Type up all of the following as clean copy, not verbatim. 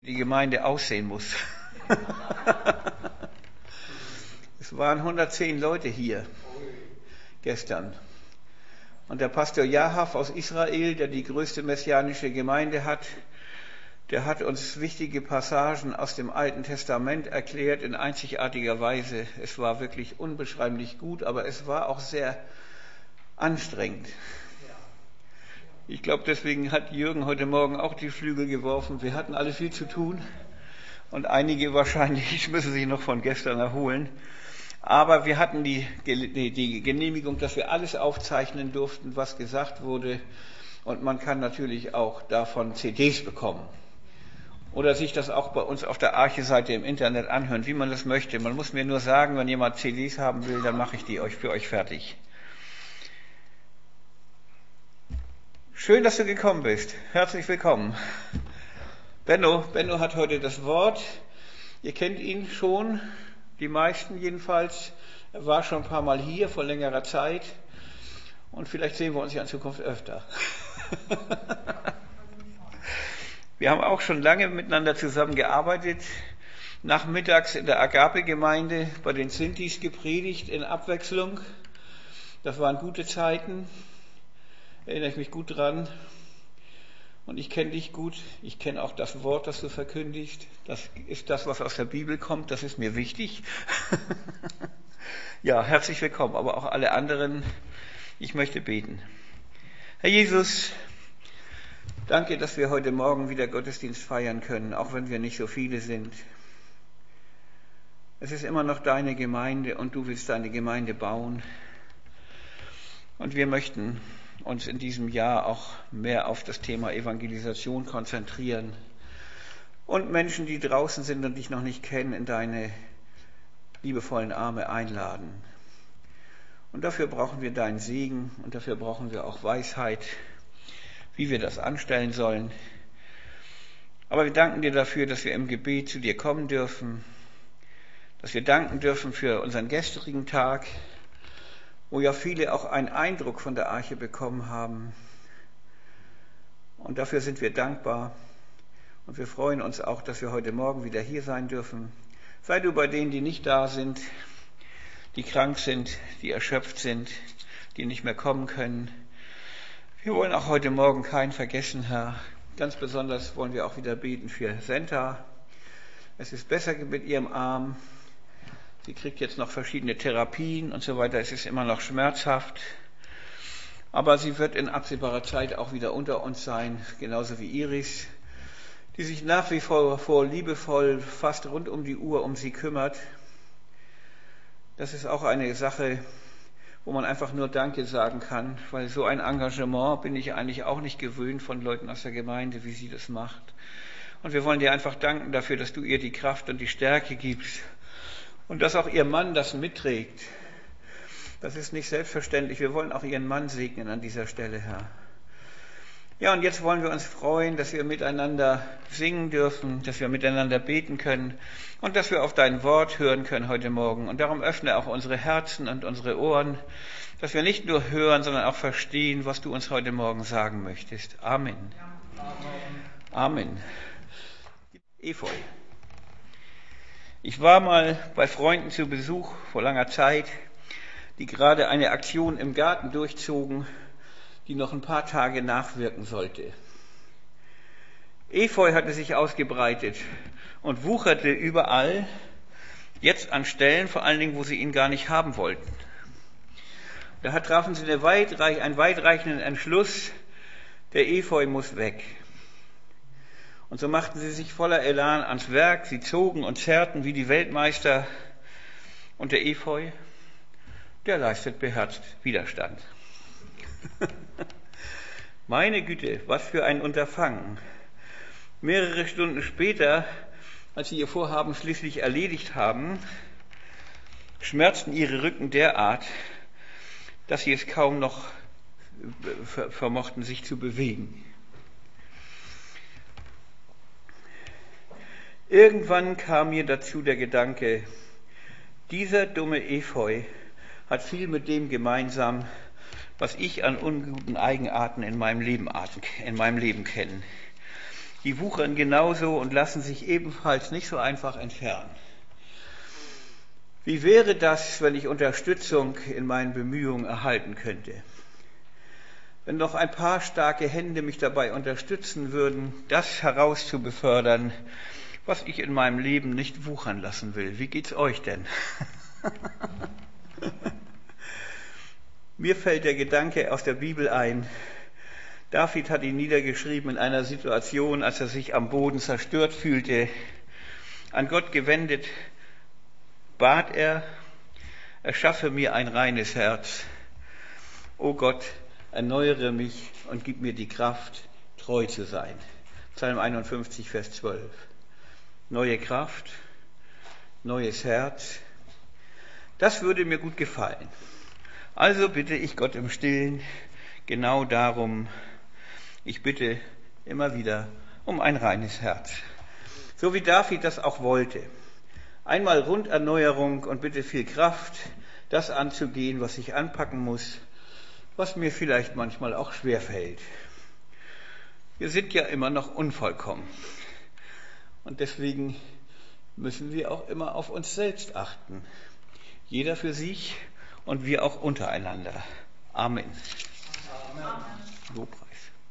die Gemeinde aussehen muss. Es waren 110 Leute hier gestern. Und der Pastor Jahav aus Israel, der die größte messianische Gemeinde hat, der hat uns wichtige Passagen aus dem Alten Testament erklärt in einzigartiger Weise. Es war wirklich unbeschreiblich gut, aber es war auch sehr anstrengend. Ich glaube, deswegen hat Jürgen heute Morgen auch die Flügel geworfen. Wir hatten alle viel zu tun und einige wahrscheinlich müssen sich noch von gestern erholen. Aber wir hatten die Genehmigung, dass wir alles aufzeichnen durften, was gesagt wurde. Und man kann natürlich auch davon CDs bekommen. Oder sich das auch bei uns auf der Arche-Seite im Internet anhören, wie man das möchte. Man muss mir nur sagen, wenn jemand CDs haben will, dann mache ich die für euch fertig. Schön, dass du gekommen bist. Herzlich willkommen. Benno hat heute das Wort. Ihr kennt ihn schon, die meisten jedenfalls. Er war schon ein paar Mal hier vor längerer Zeit. Und vielleicht sehen wir uns ja in Zukunft öfter. Wir haben auch schon lange miteinander zusammengearbeitet. Nachmittags in der Agape-Gemeinde bei den Sintis gepredigt in Abwechslung. Das waren gute Zeiten. Erinnere ich mich gut dran. Und ich kenne dich gut. Ich kenne auch das Wort, das du verkündigst. Das ist das, was aus der Bibel kommt. Das ist mir wichtig. Ja, herzlich willkommen. Aber auch alle anderen. Ich möchte beten. Herr Jesus, danke, dass wir heute Morgen wieder Gottesdienst feiern können, auch wenn wir nicht so viele sind. Es ist immer noch deine Gemeinde und du willst deine Gemeinde bauen. Und wir möchten uns in diesem Jahr auch mehr auf das Thema Evangelisation konzentrieren und Menschen, die draußen sind und dich noch nicht kennen, in deine liebevollen Arme einladen. Und dafür brauchen wir deinen Segen und dafür brauchen wir auch Weisheit, wie wir das anstellen sollen. Aber wir danken dir dafür, dass wir im Gebet zu dir kommen dürfen, dass wir danken dürfen für unseren gestrigen Tag, wo ja viele auch einen Eindruck von der Arche bekommen haben. Und dafür sind wir dankbar. Und wir freuen uns auch, dass wir heute Morgen wieder hier sein dürfen. Sei du bei denen, die nicht da sind, die krank sind, die erschöpft sind, die nicht mehr kommen können. Wir wollen auch heute Morgen keinen vergessen, Herr. Ganz besonders wollen wir auch wieder beten für Senta. Es ist besser mit ihrem Arm. Sie kriegt jetzt noch verschiedene Therapien und so weiter. Es ist immer noch schmerzhaft. Aber sie wird in absehbarer Zeit auch wieder unter uns sein, genauso wie Iris, die sich nach wie vor liebevoll fast rund um die Uhr um sie kümmert. Das ist auch eine Sache, wo man einfach nur Danke sagen kann, weil so ein Engagement bin ich eigentlich auch nicht gewöhnt von Leuten aus der Gemeinde, wie sie das macht. Und wir wollen dir einfach danken dafür, dass du ihr die Kraft und die Stärke gibst. Und dass auch ihr Mann das mitträgt. Das ist nicht selbstverständlich. Wir wollen auch ihren Mann segnen an dieser Stelle, Herr. Ja, und jetzt wollen wir uns freuen, dass wir miteinander singen dürfen, dass wir miteinander beten können und dass wir auf dein Wort hören können heute Morgen. Und darum öffne auch unsere Herzen und unsere Ohren, dass wir nicht nur hören, sondern auch verstehen, was du uns heute Morgen sagen möchtest. Amen. Amen. Efeu. Ich war mal bei Freunden zu Besuch vor langer Zeit, die gerade eine Aktion im Garten durchzogen, die noch ein paar Tage nachwirken sollte. Efeu hatte sich ausgebreitet und wucherte überall, jetzt an Stellen vor allen Dingen, wo sie ihn gar nicht haben wollten. Da trafen sie einen weitreichenden Entschluss, der Efeu muss weg. Und so machten sie sich voller Elan ans Werk, sie zogen und zerrten wie die Weltmeister. Und der Efeu, der leistet beherzt Widerstand. Meine Güte, was für ein Unterfangen. Mehrere Stunden später, als sie ihr Vorhaben schließlich erledigt haben, schmerzten ihre Rücken derart, dass sie es kaum noch vermochten, sich zu bewegen. Irgendwann kam mir dazu der Gedanke, dieser dumme Efeu hat viel mit dem gemeinsam, was ich an unguten Eigenarten in meinem Leben kenne. die wuchern genauso und lassen sich ebenfalls nicht so einfach entfernen. Wie wäre das, wenn ich Unterstützung in meinen Bemühungen erhalten könnte? Wenn noch ein paar starke Hände mich dabei unterstützen würden, das herauszubefördern, was ich in meinem Leben nicht wuchern lassen will. Wie geht's euch denn? Mir fällt der Gedanke aus der Bibel ein. David hat ihn niedergeschrieben in einer Situation, als er sich am Boden zerstört fühlte. An Gott gewendet bat er, erschaffe mir ein reines Herz. O Gott, erneuere mich und gib mir die Kraft, treu zu sein. Psalm 51, Vers 12. Neue Kraft, neues Herz. Das würde mir gut gefallen. Also bitte ich Gott im Stillen genau darum. Ich bitte immer wieder um ein reines Herz. So wie David das auch wollte. Einmal Runderneuerung und bitte viel Kraft, das anzugehen, was ich anpacken muss, was mir vielleicht manchmal auch schwerfällt. Wir sind ja immer noch unvollkommen. Und deswegen müssen wir auch immer auf uns selbst achten. Jeder für sich und wir auch untereinander. Amen. Amen. Lobpreis.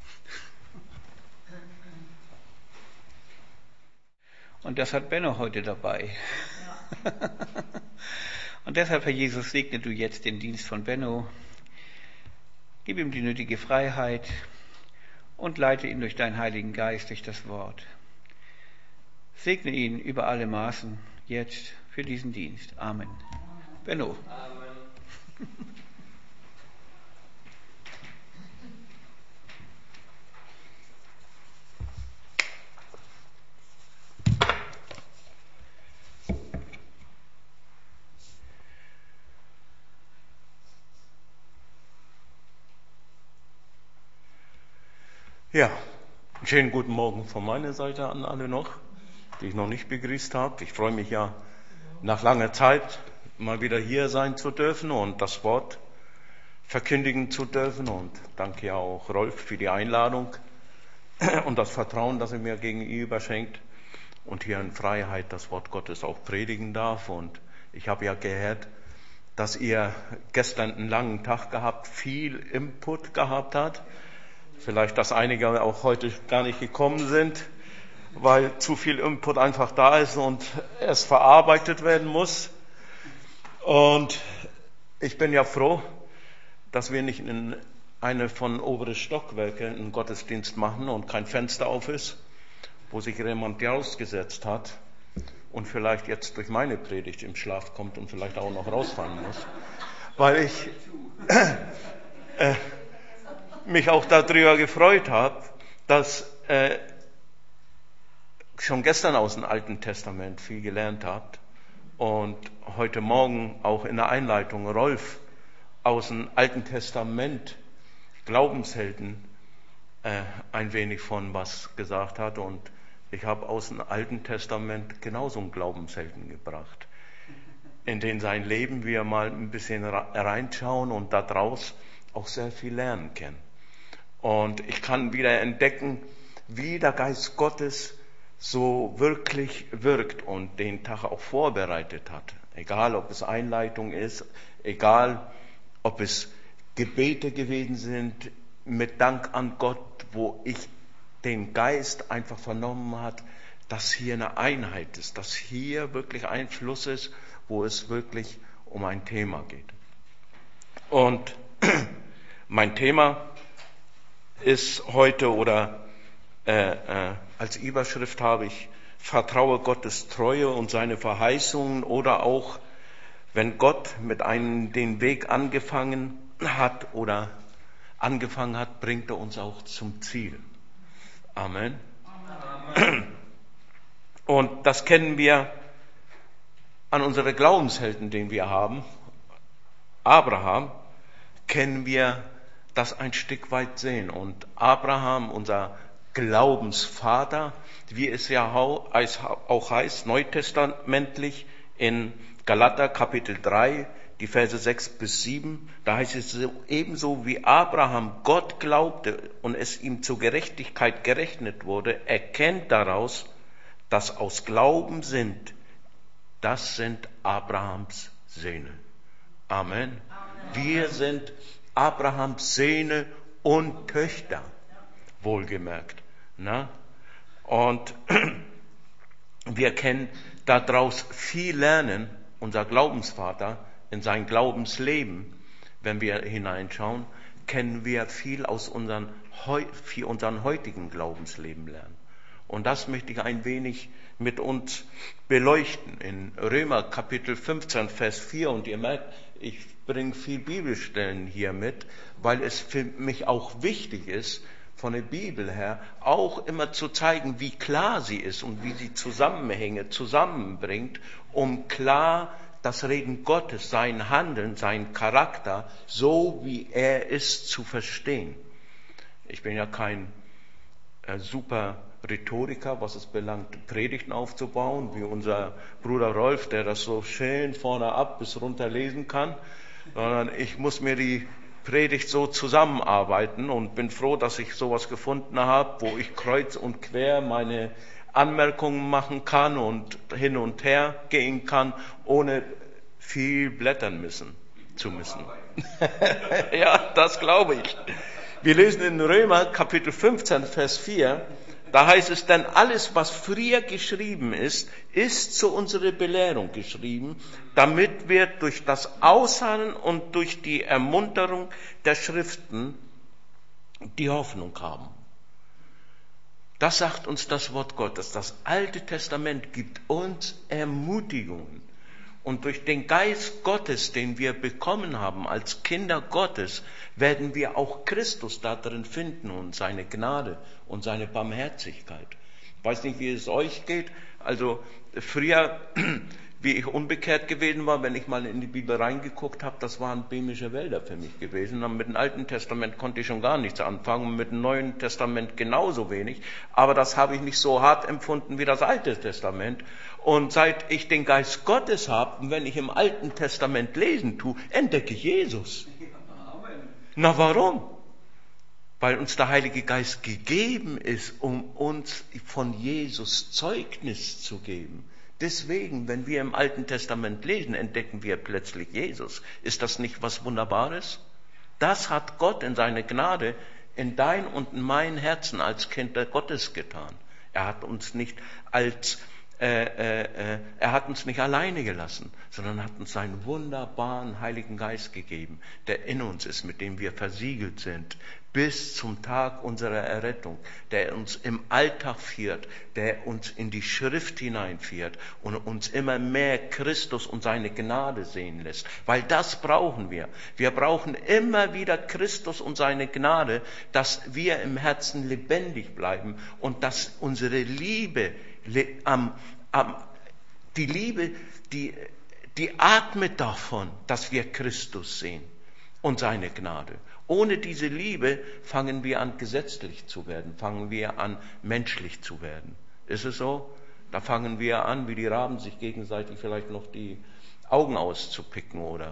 Und das hat Benno heute dabei. Ja. Und deshalb, Herr Jesus, segne du jetzt den Dienst von Benno. Gib ihm die nötige Freiheit und leite ihn durch deinen Heiligen Geist, durch das Wort. Segne ihn über alle Maßen jetzt für diesen Dienst. Amen. Benno. Amen. Ja, einen schönen guten Morgen von meiner Seite an alle noch, die ich noch nicht begrüßt habe. Ich freue mich ja, nach langer Zeit mal wieder hier sein zu dürfen und das Wort verkündigen zu dürfen. Und danke ja auch Rolf für die Einladung und das Vertrauen, das er mir gegenüber schenkt und hier in Freiheit das Wort Gottes auch predigen darf. Und ich habe ja gehört, dass ihr gestern einen langen Tag gehabt, viel Input gehabt habt. Vielleicht, dass einige auch heute gar nicht gekommen sind, weil zu viel Input einfach da ist und es verarbeitet werden muss. Und ich bin ja froh, dass wir nicht in eine von oberen Stockwerke einen Gottesdienst machen und kein Fenster auf ist, wo sich jemand rausgesetzt hat und vielleicht jetzt durch meine Predigt im Schlaf kommt und vielleicht auch noch rausfallen muss. Weil ich mich auch darüber gefreut habe, dass schon gestern aus dem Alten Testament viel gelernt habt und heute Morgen auch in der Einleitung Rolf aus dem Alten Testament Glaubenshelden ein wenig von was gesagt hat und ich habe aus dem Alten Testament genauso einen Glaubenshelden gebracht, in den sein Leben wir mal ein bisschen reinschauen und daraus auch sehr viel lernen können. Und ich kann wieder entdecken, wie der Geist Gottes so wirklich wirkt und den Tag auch vorbereitet hat. Egal, ob es Einleitung ist, egal, ob es Gebete gewesen sind, mit Dank an Gott, wo ich den Geist einfach vernommen hat, dass hier eine Einheit ist, dass hier wirklich ein Fluss ist, wo es wirklich um ein Thema geht. Und mein Thema ist heute oder als Überschrift habe ich Vertraue Gottes Treue und seine Verheißungen oder auch wenn Gott mit einem den Weg angefangen hat, bringt er uns auch zum Ziel. Amen. Amen. Und das kennen wir an unseren Glaubenshelden, den wir haben. Abraham kennen wir das ein Stück weit sehen. Und Abraham, unser Glaubensvater, wie es ja auch heißt, neutestamentlich in Galater Kapitel 3, die Verse 6 bis 7, da heißt es, ebenso wie Abraham Gott glaubte und es ihm zur Gerechtigkeit gerechnet wurde, erkennt daraus, dass aus Glauben sind, das sind Abrahams Söhne. Amen. Wir sind Abrahams Söhne und Töchter, wohlgemerkt. Na? Und wir können daraus viel lernen, unser Glaubensvater in sein Glaubensleben, wenn wir hineinschauen, können wir viel aus unserem heutigen Glaubensleben lernen. Und das möchte ich ein wenig mit uns beleuchten. In Römer Kapitel 15, Vers 4, und ihr merkt, ich bringe viel Bibelstellen hier mit, weil es für mich auch wichtig ist, von der Bibel her auch immer zu zeigen, wie klar sie ist und wie sie Zusammenhänge zusammenbringt, um klar das Reden Gottes, sein Handeln, sein Charakter, so wie er ist, zu verstehen. Ich bin ja kein super Rhetoriker, was es belangt, Predigten aufzubauen, wie unser Bruder Rolf, der das so schön vorne ab bis runter lesen kann, sondern ich muss mir die Predigt so zusammenarbeiten und bin froh, dass ich sowas gefunden habe, wo ich kreuz und quer meine Anmerkungen machen kann und hin und her gehen kann, ohne viel blättern zu müssen. Ja, das glaube ich. Wir lesen in Römer Kapitel 15, Vers 4, da heißt es, denn alles, was früher geschrieben ist, ist zu unserer Belehrung geschrieben, damit wir durch das Ausharren und durch die Ermunterung der Schriften die Hoffnung haben. Das sagt uns das Wort Gottes. Das Alte Testament gibt uns Ermutigungen. Und durch den Geist Gottes, den wir bekommen haben als Kinder Gottes, werden wir auch Christus da drin finden und seine Gnade und seine Barmherzigkeit. Ich weiß nicht, wie es euch geht. Also früher, wie ich unbekehrt gewesen war, wenn ich mal in die Bibel reingeguckt habe, das waren böhmische Wälder für mich gewesen. Und mit dem Alten Testament konnte ich schon gar nichts anfangen und mit dem Neuen Testament genauso wenig. Aber das habe ich nicht so hart empfunden wie das Alte Testament. Und seit ich den Geist Gottes habe, und wenn ich im Alten Testament lesen tue, entdecke ich Jesus. Na warum? Weil uns der Heilige Geist gegeben ist, um uns von Jesus Zeugnis zu geben. Deswegen, wenn wir im Alten Testament lesen, entdecken wir plötzlich Jesus. Ist das nicht was Wunderbares? Das hat Gott in seiner Gnade in dein und in mein Herzen als Kinder Gottes getan. Er hat uns nicht alleine gelassen, sondern hat uns seinen wunderbaren Heiligen Geist gegeben, der in uns ist, mit dem wir versiegelt sind, bis zum Tag unserer Errettung, der uns im Alltag führt, der uns in die Schrift hineinführt und uns immer mehr Christus und seine Gnade sehen lässt. Weil das brauchen wir. Wir brauchen immer wieder Christus und seine Gnade, dass wir im Herzen lebendig bleiben und dass unsere Liebe die atmet davon, dass wir Christus sehen und seine Gnade. Ohne diese Liebe fangen wir an, gesetzlich zu werden, fangen wir an, menschlich zu werden. Ist es so? Da fangen wir an, wie die Raben sich gegenseitig vielleicht noch die Augen auszupicken, oder?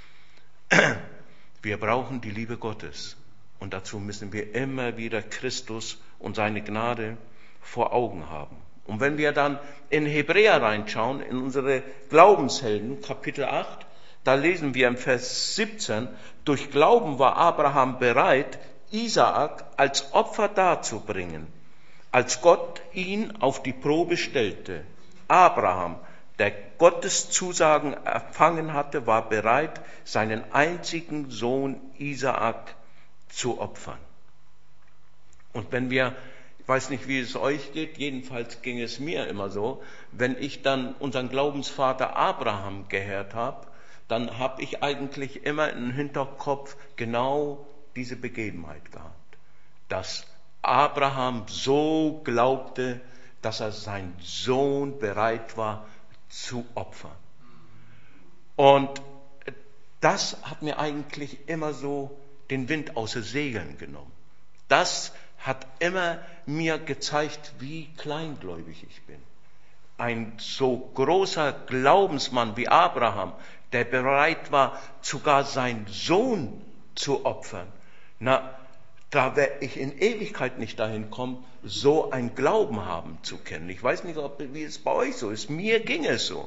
Wir brauchen die Liebe Gottes. Und dazu müssen wir immer wieder Christus und seine Gnade vor Augen haben. Und wenn wir dann in Hebräer reinschauen, in unsere Glaubenshelden, Kapitel 8, da lesen wir im Vers 17, durch Glauben war Abraham bereit, Isaak als Opfer darzubringen, als Gott ihn auf die Probe stellte. Abraham, der Gottes Zusagen empfangen hatte, war bereit, seinen einzigen Sohn Isaak zu opfern. Und wenn wir, ich weiß nicht, wie es euch geht, jedenfalls ging es mir immer so, wenn ich dann unseren Glaubensvater Abraham gehört habe, dann habe ich eigentlich immer im Hinterkopf genau diese Begebenheit gehabt, dass Abraham so glaubte, dass er seinen Sohn bereit war zu opfern. Und das hat mir eigentlich immer so den Wind aus den Segeln genommen. Das hat immer mir gezeigt, wie kleingläubig ich bin. Ein so großer Glaubensmann wie Abraham der bereit war, sogar seinen Sohn zu opfern. Na, da werde ich in Ewigkeit nicht dahin kommen, so ein Glauben haben zu können. Ich weiß nicht, wie es bei euch so ist. Mir ging es so.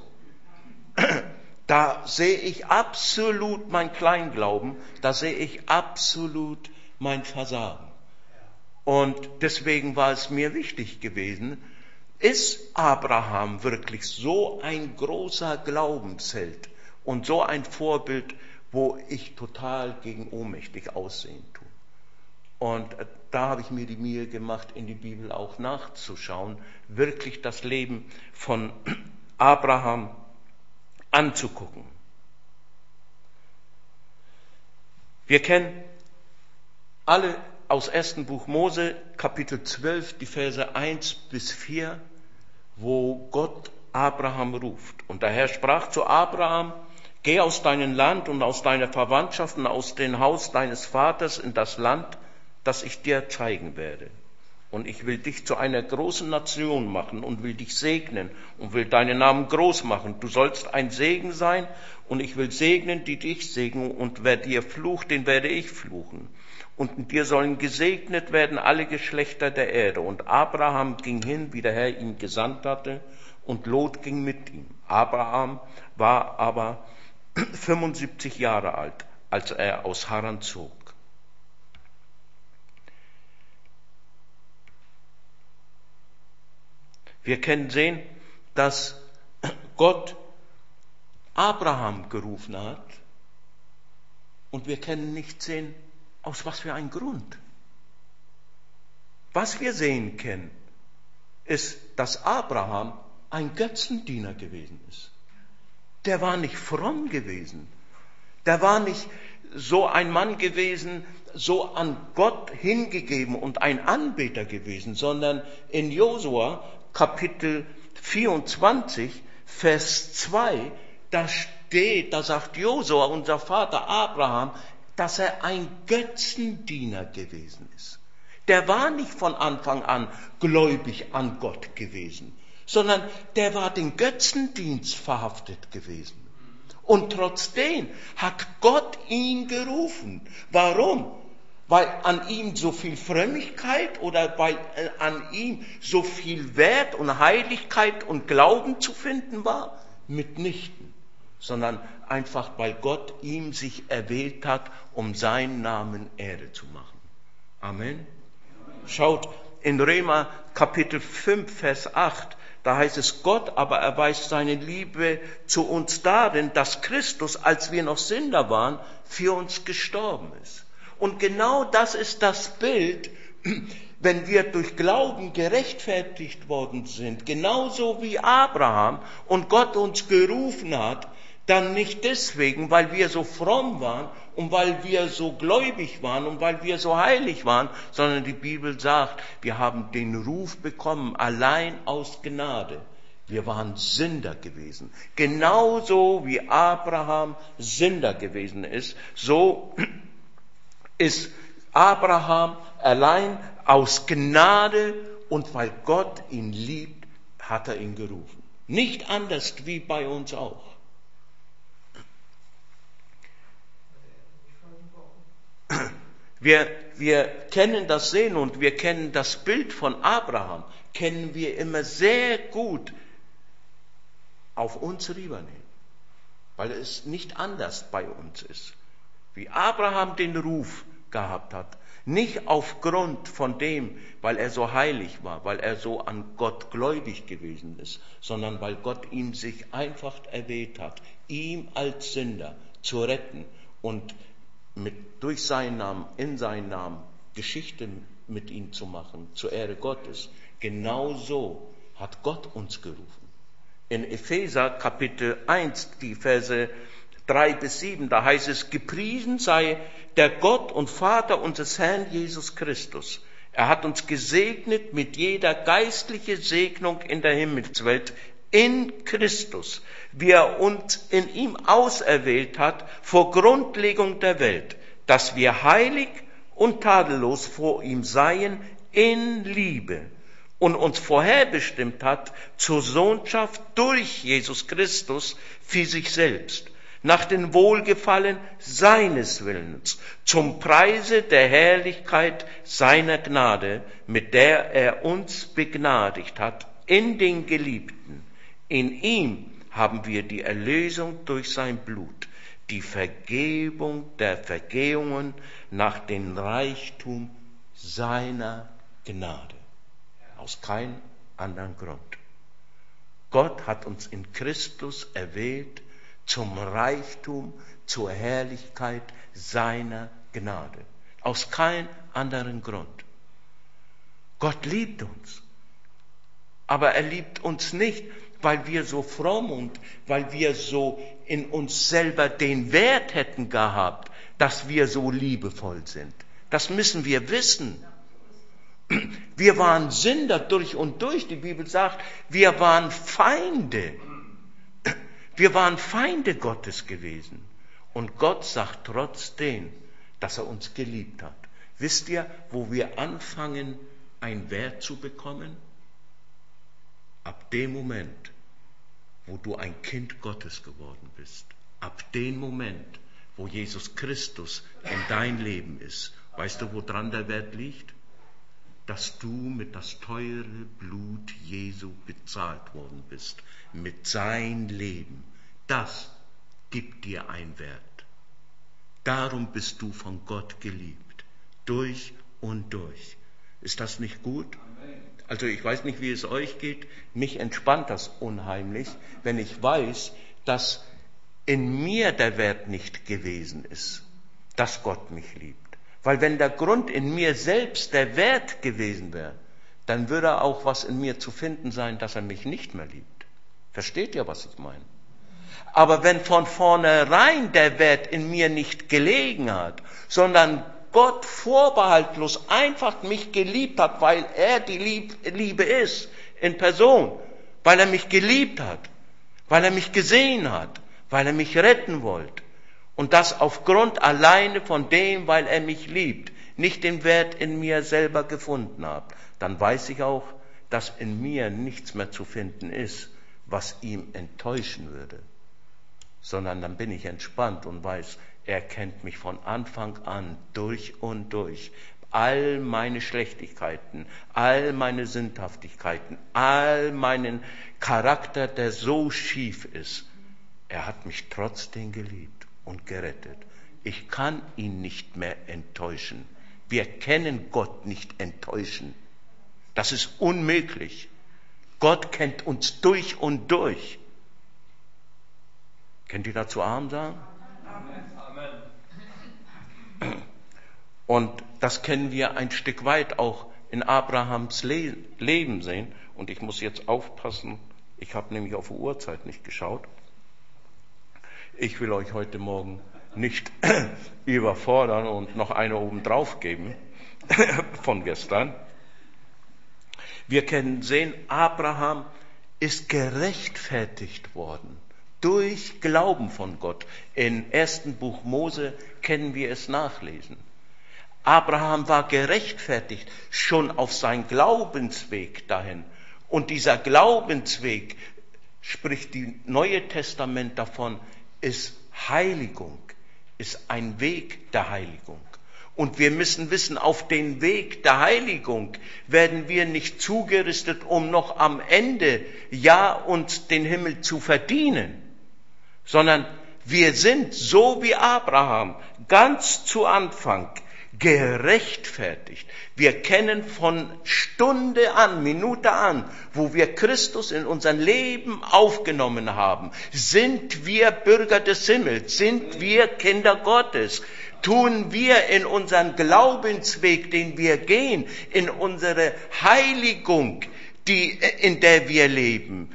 Da sehe ich absolut mein Kleinglauben, da sehe ich absolut mein Versagen. Und deswegen war es mir wichtig gewesen, ist Abraham wirklich so ein großer Glaubensheld und so ein Vorbild, wo ich total gegen ohnmächtig aussehen tue. Und da habe ich mir die Mühe gemacht, in die Bibel auch nachzuschauen, wirklich das Leben von Abraham anzugucken. Wir kennen alle aus 1. Buch Mose, Kapitel 12, die Verse 1 bis 4, wo Gott Abraham ruft. Und der Herr sprach zu Abraham: Geh aus deinem Land und aus deiner Verwandtschaft und aus dem Haus deines Vaters in das Land, das ich dir zeigen werde. Und ich will dich zu einer großen Nation machen und will dich segnen und will deinen Namen groß machen. Du sollst ein Segen sein und ich will segnen, die dich segnen, und wer dir flucht, den werde ich fluchen. Und in dir sollen gesegnet werden alle Geschlechter der Erde. Und Abraham ging hin, wie der Herr ihn gesandt hatte, und Lot ging mit ihm. Abraham war aber 75 Jahre alt, als er aus Haran zog. Wir können sehen, dass Gott Abraham gerufen hat, und wir können nicht sehen, aus was für einem Grund. Was wir sehen können, ist, dass Abraham ein Götzendiener gewesen ist. Der war nicht fromm gewesen. Der war nicht so ein Mann gewesen, so an Gott hingegeben und ein Anbeter gewesen, sondern in Josua Kapitel 24, Vers 2, da sagt Josua, unser Vater Abraham, dass er ein Götzendiener gewesen ist. Der war nicht von Anfang an gläubig an Gott gewesen, sondern der war den Götzendienst verhaftet gewesen. Und trotzdem hat Gott ihn gerufen. Warum? Weil an ihm so viel Frömmigkeit oder weil an ihm so viel Wert und Heiligkeit und Glauben zu finden war? Mitnichten. Sondern einfach, weil Gott ihm sich erwählt hat, um seinen Namen Ehre zu machen. Amen. Schaut in Römer Kapitel 5, Vers 8, da heißt es: Gott aber erweist seine Liebe zu uns darin, dass Christus, als wir noch Sünder waren, für uns gestorben ist. Und genau das ist das Bild, wenn wir durch Glauben gerechtfertigt worden sind, genauso wie Abraham, und Gott uns gerufen hat, dann nicht deswegen, weil wir so fromm waren und weil wir so gläubig waren und weil wir so heilig waren, sondern die Bibel sagt, wir haben den Ruf bekommen, allein aus Gnade. Wir waren Sünder gewesen. Genauso wie Abraham Sünder gewesen ist, so ist Abraham allein aus Gnade, und weil Gott ihn liebt, hat er ihn gerufen. Nicht anders wie bei uns auch. Wir kennen das Sehen und wir kennen das Bild von Abraham, kennen wir immer sehr gut auf uns rübernehmen, weil es nicht anders bei uns ist. Wie Abraham den Ruf gehabt hat, nicht aufgrund von dem, weil er so heilig war, weil er so an Gott gläubig gewesen ist, sondern weil Gott ihn sich einfach erwählt hat, ihm als Sünder zu retten und durch seinen Namen, in seinen Namen Geschichte mit ihm zu machen, zur Ehre Gottes. Genauso hat Gott uns gerufen. In Epheser Kapitel 1, die Verse 3 bis 7, da heißt es: Gepriesen sei der Gott und Vater unseres Herrn Jesus Christus. Er hat uns gesegnet mit jeder geistlichen Segnung in der Himmelswelt in Christus, wie er uns in ihm auserwählt hat vor Grundlegung der Welt, dass wir heilig und tadellos vor ihm seien in Liebe, und uns vorherbestimmt hat zur Sohnschaft durch Jesus Christus für sich selbst, nach dem Wohlgefallen seines Willens, zum Preise der Herrlichkeit seiner Gnade, mit der er uns begnadigt hat, in den Geliebten. In ihm haben wir die Erlösung durch sein Blut, die Vergebung der Vergehungen nach dem Reichtum seiner Gnade. Aus keinem anderen Grund. Gott hat uns in Christus erwählt zum Reichtum, zur Herrlichkeit seiner Gnade. Aus keinem anderen Grund. Gott liebt uns. Aber er liebt uns nicht, weil wir so fromm und weil wir so in uns selber den Wert hätten gehabt, dass wir so liebevoll sind. Das müssen wir wissen. Wir waren Sünder durch und durch. Die Bibel sagt, wir waren Feinde. Wir waren Feinde Gottes gewesen. Und Gott sagt trotzdem, dass er uns geliebt hat. Wisst ihr, wo wir anfangen, einen Wert zu bekommen? Ab dem Moment, wo du ein Kind Gottes geworden bist. Ab dem Moment, wo Jesus Christus in dein Leben ist. Weißt du, woran der Wert liegt? Dass du mit das teure Blut Jesu bezahlt worden bist, mit sein Leben. Das gibt dir einen Wert. Darum bist du von Gott geliebt, durch und durch. Ist das nicht gut? Also ich weiß nicht, wie es euch geht, mich entspannt das unheimlich, wenn ich weiß, dass in mir der Wert nicht gewesen ist, dass Gott mich liebt. Weil wenn der Grund in mir selbst der Wert gewesen wäre, dann würde auch was in mir zu finden sein, dass er mich nicht mehr liebt. Versteht ihr, was ich meine? Aber wenn von vornherein der Wert in mir nicht gelegen hat, sondern Gott vorbehaltlos einfach mich geliebt hat, weil er die Liebe ist in Person, weil er mich geliebt hat, weil er mich gesehen hat, weil er mich retten wollte. Und das aufgrund alleine von dem, weil er mich liebt, nicht den Wert in mir selber gefunden habe, dann weiß ich auch, dass in mir nichts mehr zu finden ist, was ihm enttäuschen würde. Sondern dann bin ich entspannt und weiß, er kennt mich von Anfang an durch und durch. All meine Schlechtigkeiten, all meine Sündhaftigkeiten, all meinen Charakter, der so schief ist. Er hat mich trotzdem geliebt und gerettet. Ich kann ihn nicht mehr enttäuschen. Wir können Gott nicht enttäuschen. Das ist unmöglich. Gott kennt uns durch und durch. Könnt ihr dazu Amen sagen? Amen. Und das können wir ein Stück weit auch in Abrahams Leben sehen. Und ich muss jetzt aufpassen, ich habe nämlich auf die Uhrzeit nicht geschaut. Ich will euch heute Morgen nicht überfordern und noch eine oben drauf geben von gestern. Wir können sehen, Abraham ist gerechtfertigt worden durch Glauben von Gott. Im 1. Buch Mose können wir es nachlesen. Abraham war gerechtfertigt schon auf seinem Glaubensweg dahin. Und dieser Glaubensweg, spricht die Neue Testament davon, ist Heiligung, ist ein Weg der Heiligung. Und wir müssen wissen, auf den Weg der Heiligung werden wir nicht zugerüstet, um noch am Ende uns den Himmel zu verdienen, sondern wir sind, so wie Abraham, ganz zu Anfang gerechtfertigt. Wir kennen von Stunde an, Minute an, wo wir Christus in unser Leben aufgenommen haben, sind wir Bürger des Himmels, sind wir Kinder Gottes. Tun wir in unseren Glaubensweg, den wir gehen, in unsere Heiligung, in der wir leben,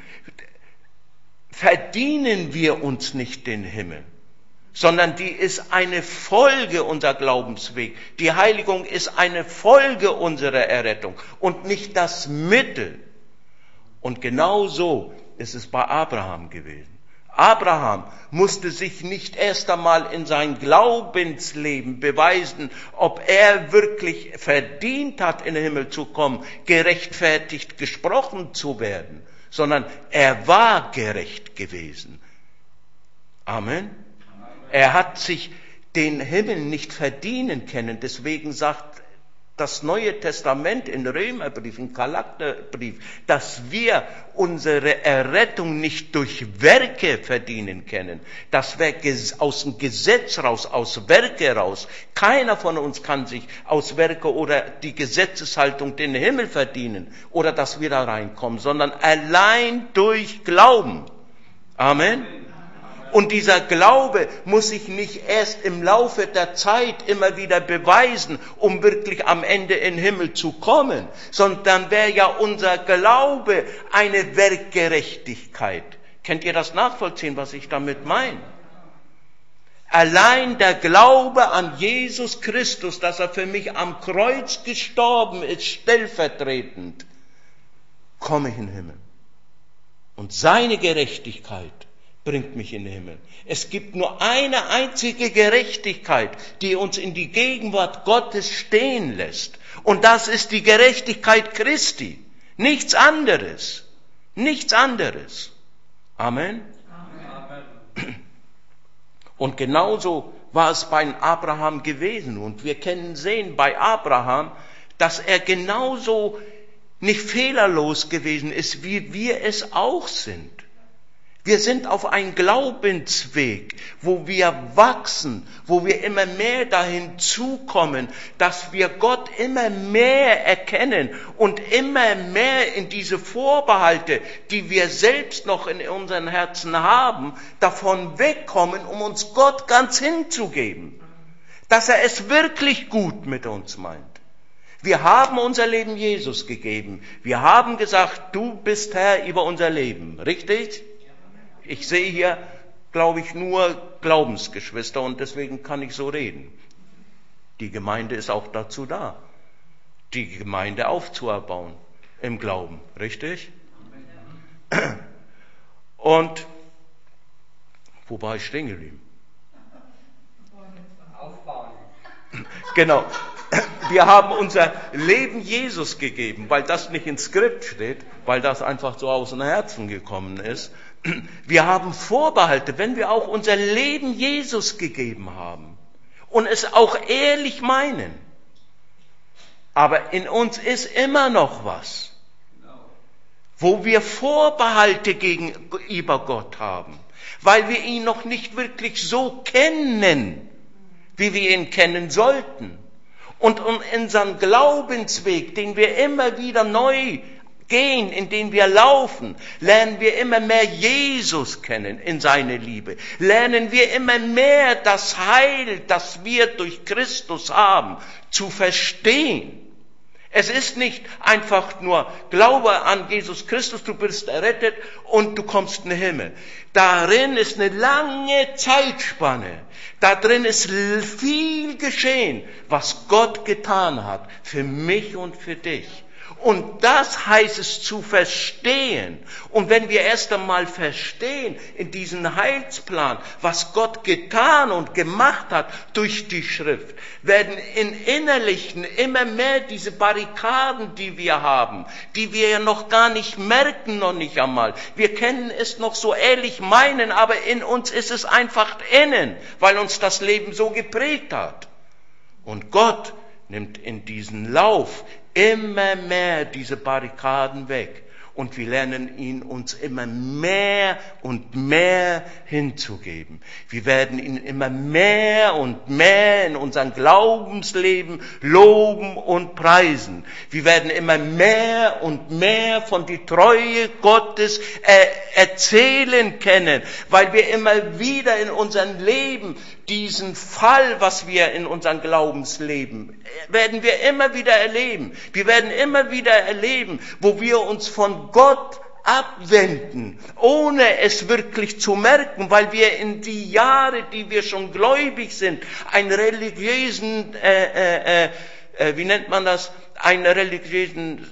verdienen wir uns nicht den Himmel, sondern die ist eine Folge unserer Glaubensweg. Die Heiligung ist eine Folge unserer Errettung und nicht das Mittel. Und genau so ist es bei Abraham gewesen. Abraham musste sich nicht erst einmal in sein Glaubensleben beweisen, ob er wirklich verdient hat, in den Himmel zu kommen, gerechtfertigt gesprochen zu werden, sondern er war gerecht gewesen. Amen. Er hat sich den Himmel nicht verdienen können. Deswegen sagt das Neue Testament in Römerbrief, in Galaterbrief, dass wir unsere Errettung nicht durch Werke verdienen können. Das wäre aus dem Gesetz raus, aus Werke raus. Keiner von uns kann sich aus Werke oder die Gesetzeshaltung den Himmel verdienen oder dass wir da reinkommen, sondern allein durch Glauben. Amen. Und dieser Glaube muss sich nicht erst im Laufe der Zeit immer wieder beweisen, um wirklich am Ende in den Himmel zu kommen, sondern wäre ja unser Glaube eine Werkgerechtigkeit. Könnt ihr das nachvollziehen, was ich damit meine? Allein der Glaube an Jesus Christus, dass er für mich am Kreuz gestorben ist, stellvertretend, komme ich in den Himmel. Und seine Gerechtigkeit bringt mich in den Himmel. Es gibt nur eine einzige Gerechtigkeit, die uns in die Gegenwart Gottes stehen lässt. Und das ist die Gerechtigkeit Christi. Nichts anderes. Nichts anderes. Amen. Amen. Und genauso war es bei Abraham gewesen. Und wir können sehen bei Abraham, dass er genauso nicht fehlerlos gewesen ist, wie wir es auch sind. Wir sind auf einem Glaubensweg, wo wir wachsen, wo wir immer mehr dahin zukommen, dass wir Gott immer mehr erkennen und immer mehr in diese Vorbehalte, die wir selbst noch in unseren Herzen haben, davon wegkommen, um uns Gott ganz hinzugeben. Dass er es wirklich gut mit uns meint. Wir haben unser Leben Jesus gegeben. Wir haben gesagt, du bist Herr über unser Leben. Richtig? Ich sehe hier, glaube ich, nur Glaubensgeschwister und deswegen kann ich so reden. Die Gemeinde ist auch dazu da, die Gemeinde aufzuerbauen im Glauben. Richtig? Und wo war ich stehen geblieben? Aufbauen. Genau. Wir haben unser Leben Jesus gegeben, weil das nicht ins Skript steht, weil das einfach so aus dem Herzen gekommen ist. Wir haben Vorbehalte, wenn wir auch unser Leben Jesus gegeben haben und es auch ehrlich meinen. Aber in uns ist immer noch was, wo wir Vorbehalte gegenüber Gott haben, weil wir ihn noch nicht wirklich so kennen, wie wir ihn kennen sollten. Und um unseren Glaubensweg, den wir immer wieder neu gehen, in den wir laufen, lernen wir immer mehr Jesus kennen in seine Liebe. Lernen wir immer mehr das Heil, das wir durch Christus haben, zu verstehen. Es ist nicht einfach nur Glaube an Jesus Christus, du bist errettet und du kommst in den Himmel. Darin ist eine lange Zeitspanne. Da drin ist viel geschehen, was Gott getan hat, für mich und für dich. Und das heißt es zu verstehen. Und wenn wir erst einmal verstehen in diesem Heilsplan, was Gott getan und gemacht hat durch die Schrift, werden in Innerlichen immer mehr diese Barrikaden, die wir haben, die wir ja noch gar nicht merken, noch nicht einmal. Wir können es noch so ehrlich meinen, aber in uns ist es einfach innen, weil uns das Leben so geprägt hat. Und Gott nimmt in diesen Lauf immer mehr diese Barrikaden weg. Und wir lernen ihn uns immer mehr und mehr hinzugeben. Wir werden ihn immer mehr und mehr in unserem Glaubensleben loben und preisen. Wir werden immer mehr und mehr von der Treue Gottes erzählen können, weil wir immer wieder in unserem Leben diesen Fall, was wir in unserem Glaubensleben, werden wir immer wieder erleben. Wir werden immer wieder erleben, wo wir uns von Gott abwenden, ohne es wirklich zu merken, weil wir in die Jahre, die wir schon gläubig sind, einen religiösen, wie nennt man das, einen religiösen,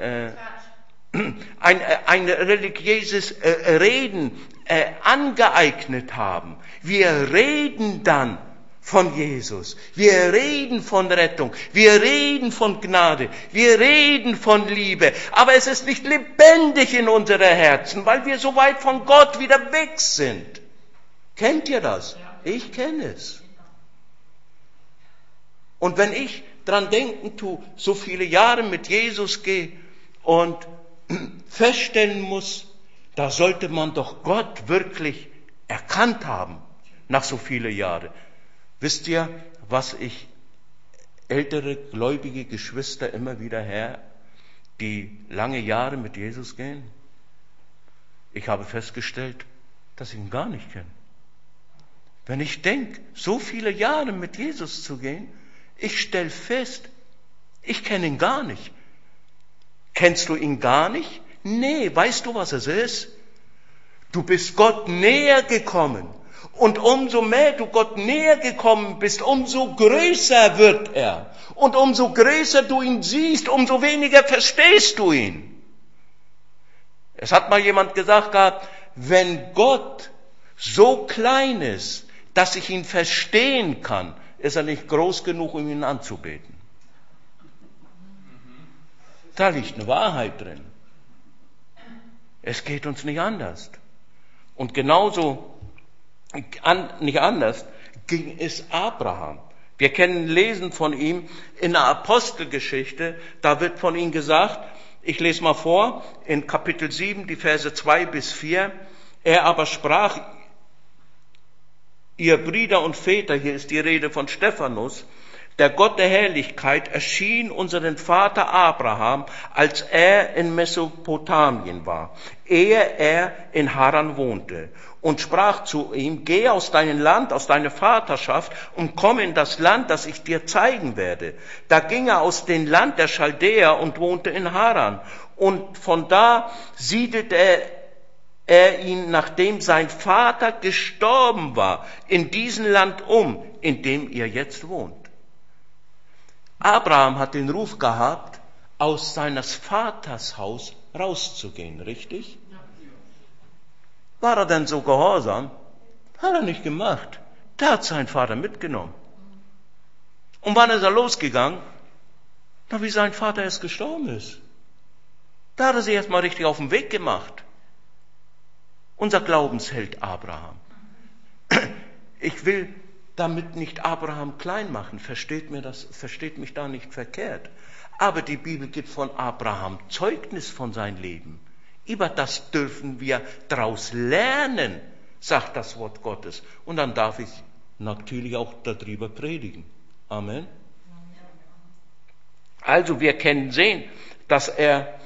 ein religiöses Reden angeeignet haben. Wir reden dann von Jesus. Wir reden von Rettung. Wir reden von Gnade. Wir reden von Liebe. Aber es ist nicht lebendig in unseren Herzen, weil wir so weit von Gott wieder weg sind. Kennt ihr das? Ich kenne es. Und wenn ich dran denken tue, so viele Jahre mit Jesus gehe und feststellen muss, da sollte man doch Gott wirklich erkannt haben nach so vielen Jahren. Wisst ihr, was ich ältere gläubige Geschwister immer wieder her, die lange Jahre mit Jesus gehen? Ich habe festgestellt, dass ich ihn gar nicht kenne. Wenn ich denke, so viele Jahre mit Jesus zu gehen, ich stelle fest, ich kenne ihn gar nicht. Kennst du ihn gar nicht? Nee, weißt du, was es ist? Du bist Gott näher gekommen. Und umso mehr du Gott näher gekommen bist, umso größer wird er. Und umso größer du ihn siehst, umso weniger verstehst du ihn. Es hat mal jemand gesagt gehabt, wenn Gott so klein ist, dass ich ihn verstehen kann, ist er nicht groß genug, um ihn anzubeten. Da liegt eine Wahrheit drin. Es geht uns nicht anders. Und genauso nicht anders ging es Abraham. Wir kennen Lesen von ihm in der Apostelgeschichte. Da wird von ihm gesagt, ich lese mal vor, in Kapitel 7, die Verse 2 bis 4. Er aber sprach, ihr Brüder und Väter, hier ist die Rede von Stephanus, der Gott der Herrlichkeit erschien unseren Vater Abraham, als er in Mesopotamien war, ehe er in Haran wohnte, und sprach zu ihm, geh aus deinem Land, aus deiner Vaterschaft und komm in das Land, das ich dir zeigen werde. Da ging er aus dem Land der Chaldäer und wohnte in Haran. Und von da siedelte er ihn, nachdem sein Vater gestorben war, in diesem Land um, in dem ihr jetzt wohnt. Abraham hat den Ruf gehabt, aus seines Vaters Haus rauszugehen, richtig? War er denn so gehorsam? Hat er nicht gemacht. Da hat sein Vater mitgenommen. Und wann ist er losgegangen? Na, wie sein Vater erst gestorben ist. Da hat er sich erstmal richtig auf den Weg gemacht. Unser Glaubensheld Abraham. Ich will damit nicht Abraham klein machen, versteht mich da nicht verkehrt. Aber die Bibel gibt von Abraham Zeugnis von seinem Leben. Über das dürfen wir daraus lernen, sagt das Wort Gottes. Und dann darf ich natürlich auch darüber predigen. Amen. Also wir können sehen, dass er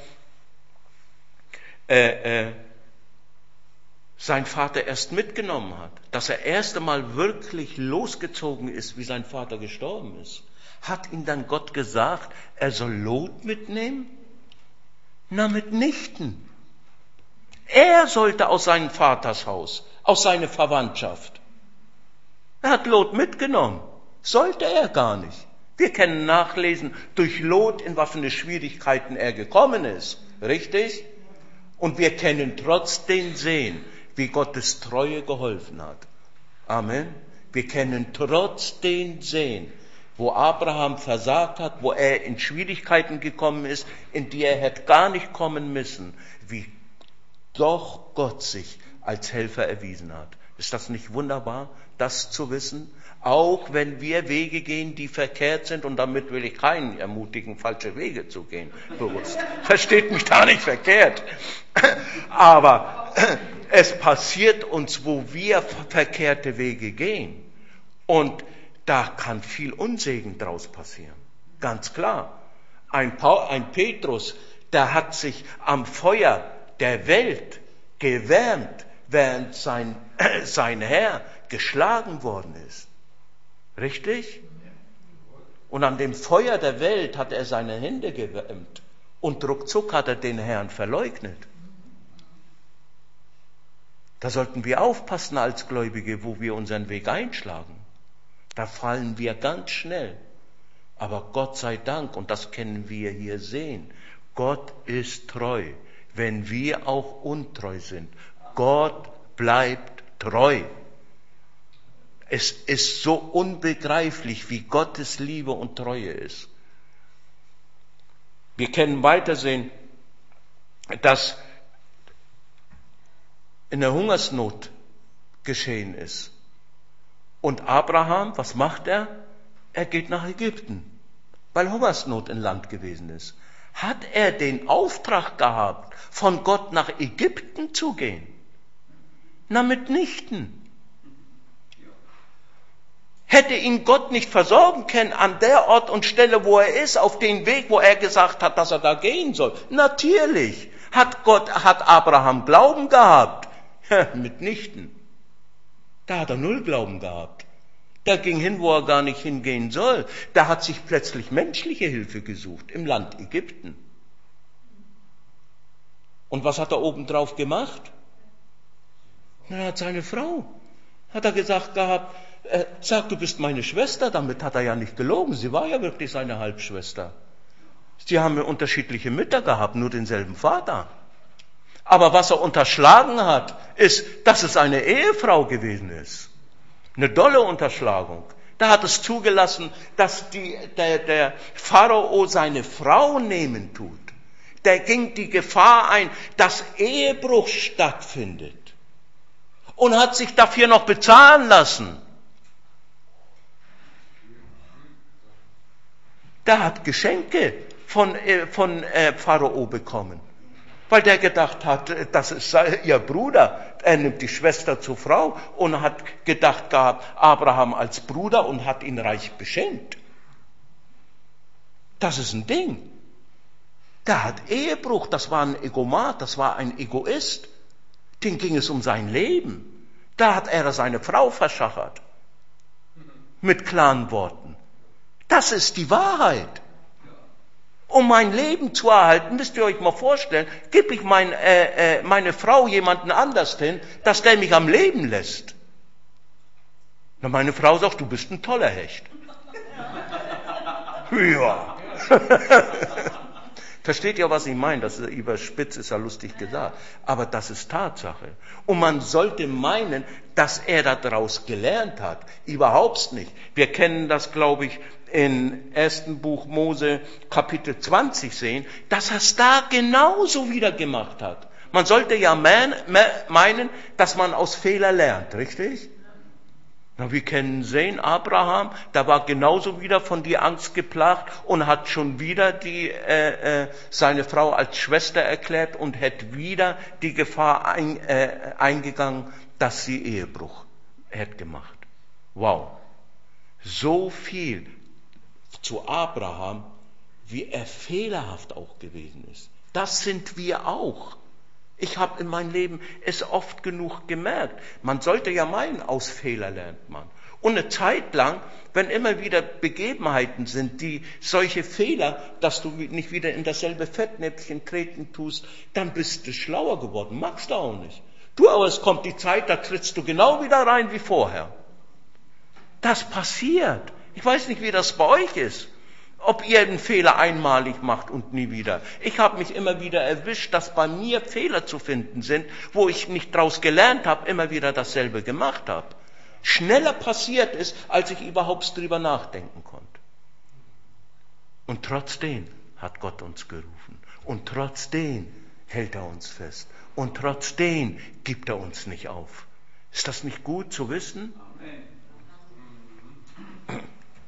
sein Vater erst mitgenommen hat, dass er erst einmal wirklich losgezogen ist, wie sein Vater gestorben ist. Hat ihm dann Gott gesagt, er soll Lot mitnehmen? Na, mitnichten. Er sollte aus seinem Vaters Haus, aus seiner Verwandtschaft. Er hat Lot mitgenommen. Sollte er gar nicht. Wir können nachlesen, durch Lot, in was für eine Schwierigkeiten er gekommen ist. Richtig? Und wir können trotzdem sehen, wie Gottes Treue geholfen hat. Amen. Wir können trotzdem sehen, wo Abraham versagt hat, wo er in Schwierigkeiten gekommen ist, in die er hätte gar nicht kommen müssen, wie doch Gott sich als Helfer erwiesen hat. Ist das nicht wunderbar, das zu wissen? Auch wenn wir Wege gehen, die verkehrt sind, und damit will ich keinen ermutigen, falsche Wege zu gehen, bewusst. Versteht mich da nicht verkehrt. Aber es passiert uns, wo wir verkehrte Wege gehen. Und da kann viel Unsegen draus passieren. Ganz klar. Ein Petrus, der hat sich am Feuer der Welt gewärmt, während sein Herr geschlagen worden ist. Richtig? Und an dem Feuer der Welt hat er seine Hände gewärmt und ruckzuck hat er den Herrn verleugnet. Da sollten wir aufpassen als Gläubige, wo wir unseren Weg einschlagen. Da fallen wir ganz schnell. Aber Gott sei Dank, und das können wir hier sehen, Gott ist treu, wenn wir auch untreu sind. Gott bleibt treu. Es ist so unbegreiflich, wie Gottes Liebe und Treue ist. Wir können weitersehen, dass in der Hungersnot geschehen ist. Und Abraham, was macht er? Er geht nach Ägypten, weil Hungersnot im Land gewesen ist. Hat er den Auftrag gehabt, von Gott nach Ägypten zu gehen? Na, mitnichten. Hätte ihn Gott nicht versorgen können an der Ort und Stelle, wo er ist, auf den Weg, wo er gesagt hat, dass er da gehen soll? Natürlich hat Abraham Glauben gehabt. Mitnichten. Da hat er null Glauben gehabt. Der ging hin, wo er gar nicht hingehen soll. Da hat sich plötzlich menschliche Hilfe gesucht im Land Ägypten. Und was hat er obendrauf gemacht? Er hat seine Frau, hat er gesagt gehabt, sag, du bist meine Schwester. Damit hat er ja nicht gelogen. Sie war ja wirklich seine Halbschwester. Sie haben unterschiedliche Mütter gehabt, nur denselben Vater. Aber was er unterschlagen hat, ist, dass es eine Ehefrau gewesen ist. Eine dolle Unterschlagung. Da hat es zugelassen, dass der Pharao seine Frau nehmen tut. Der ging die Gefahr ein, dass Ehebruch stattfindet. Und hat sich dafür noch bezahlen lassen. Der hat Geschenke von Pharao bekommen. Weil der gedacht hat, das ist ihr Bruder. Er nimmt die Schwester zur Frau und hat gedacht gehabt, Abraham als Bruder und hat ihn reich beschenkt. Das ist ein Ding. Der hat Ehebruch, das war ein Egomat, das war ein Egoist. Dem ging es um sein Leben. Da hat er seine Frau verschachert. Mit klaren Worten. Das ist die Wahrheit. Um mein Leben zu erhalten, müsst ihr euch mal vorstellen, gebe ich meine Frau jemanden anders hin, dass der mich am Leben lässt. Na, meine Frau sagt, du bist ein toller Hecht. Ja. Versteht ihr, was ich meine? Das ist überspitzt, ist ja lustig gesagt. Aber das ist Tatsache. Und man sollte meinen, dass er daraus gelernt hat. Überhaupt nicht. Wir kennen das, glaube ich, im 1. Buch Mose, Kapitel 20 sehen, dass er es da genauso wieder gemacht hat. Man sollte ja meinen, dass man aus Fehlern lernt, richtig? Na, wir können sehen, Abraham, da war genauso wieder von die Angst geplagt und hat schon wieder seine Frau als Schwester erklärt und hätte wieder die Gefahr eingegangen, dass sie Ehebruch hätte gemacht. Wow. So viel zu Abraham, wie er fehlerhaft auch gewesen ist. Das sind wir auch. Ich habe in meinem Leben es oft genug gemerkt. Man sollte ja meinen, aus Fehler lernt man. Und eine Zeit lang, wenn immer wieder Begebenheiten sind, die solche Fehler, dass du nicht wieder in dasselbe Fettnäpfchen treten tust, dann bist du schlauer geworden. Magst du auch nicht. Du, aber es kommt die Zeit, da trittst du genau wieder rein wie vorher. Das passiert. Ich weiß nicht, wie das bei euch ist. Ob ihr einen Fehler einmalig macht und nie wieder. Ich habe mich immer wieder erwischt, dass bei mir Fehler zu finden sind, wo ich nicht daraus gelernt habe, immer wieder dasselbe gemacht habe. Schneller passiert ist, als ich überhaupt drüber nachdenken konnte. Und trotzdem hat Gott uns gerufen. Und trotzdem hält er uns fest. Und trotzdem gibt er uns nicht auf. Ist das nicht gut zu wissen? Amen.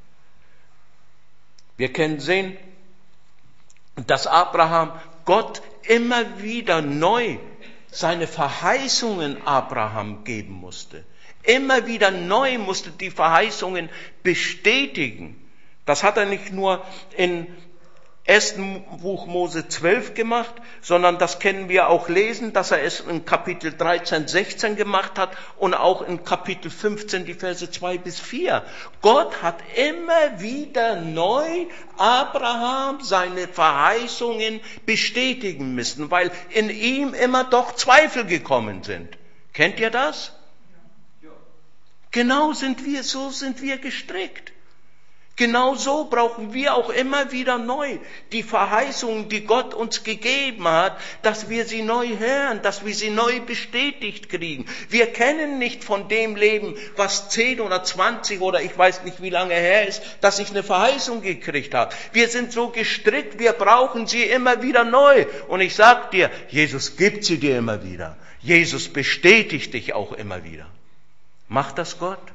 Wir können sehen, dass Abraham Gott immer wieder neu seine Verheißungen Abraham geben musste. Immer wieder neu musste die Verheißungen bestätigen. Das hat er nicht nur in 1. Buch Mose 12 gemacht, sondern das können wir auch lesen, dass er es in Kapitel 13, 16 gemacht hat und auch in Kapitel 15 die Verse 2 bis 4. Gott hat immer wieder neu Abraham seine Verheißungen bestätigen müssen, weil in ihm immer doch Zweifel gekommen sind. Kennt ihr das? Genau so sind wir gestrickt. Genau so brauchen wir auch immer wieder neu die Verheißungen, die Gott uns gegeben hat, dass wir sie neu hören, dass wir sie neu bestätigt kriegen. Wir kennen nicht von dem Leben, was 10 oder 20 oder ich weiß nicht wie lange her ist, dass ich eine Verheißung gekriegt habe. Wir sind so gestrickt, wir brauchen sie immer wieder neu. Und ich sag dir, Jesus gibt sie dir immer wieder. Jesus bestätigt dich auch immer wieder. Macht das Gott?